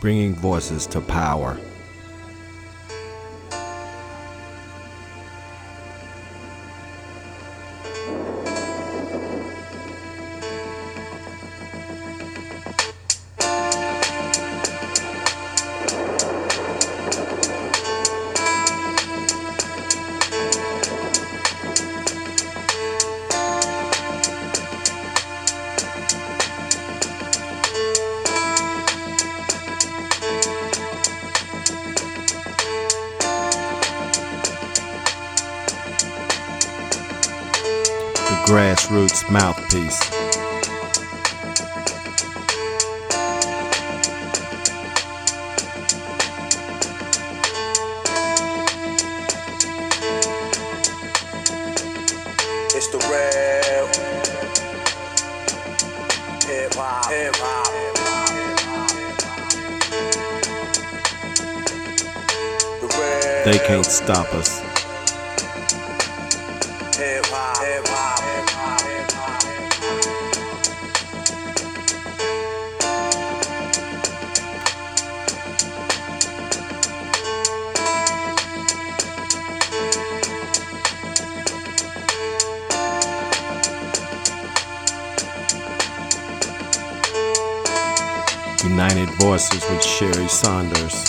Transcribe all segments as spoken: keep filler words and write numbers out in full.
bringing voices to power. The grassroots mouthpiece. It's the real hip hop, hip hop. The They can't stop us. Hip hop, hip hop, hip hop, hip hop. United Voices with Sherry Saunders.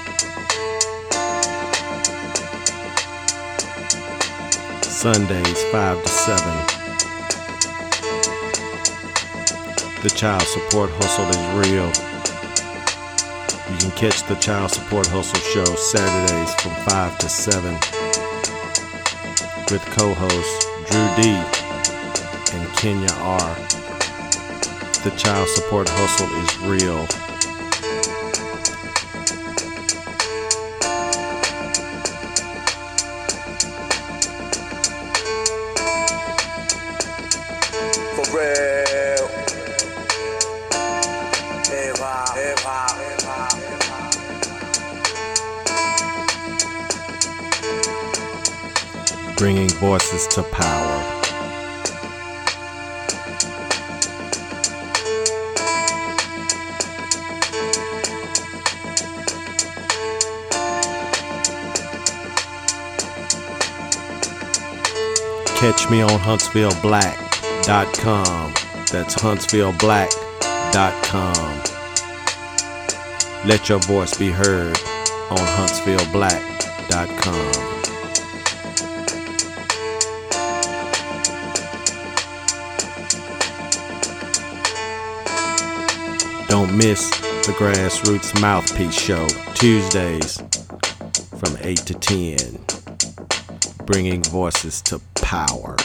Sundays five to seven. The Child Support Hustle is real. You can catch the Child Support Hustle show Saturdays from five to seven with co-hosts Drew D and Kenya R. The Child Support Hustle is real. For real. Hip hop, hip hop, hip hop, hip hop. Bringing voices to power. Catch me on Huntsville Black dot com. That's Huntsville Black dot com. Let your voice be heard on Huntsville Black dot com. Don't miss the Grassroots Mouthpiece Show, Tuesdays from eight to ten. Bringing voices to power.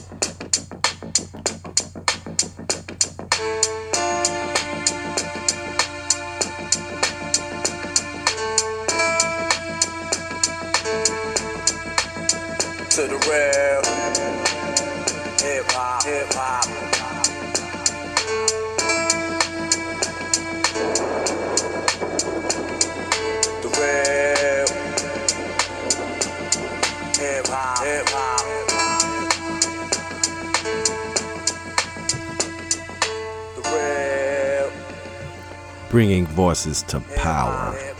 To the real hip hop, hip hop. The real hip hop, hip hop. The real Bringing voices to power.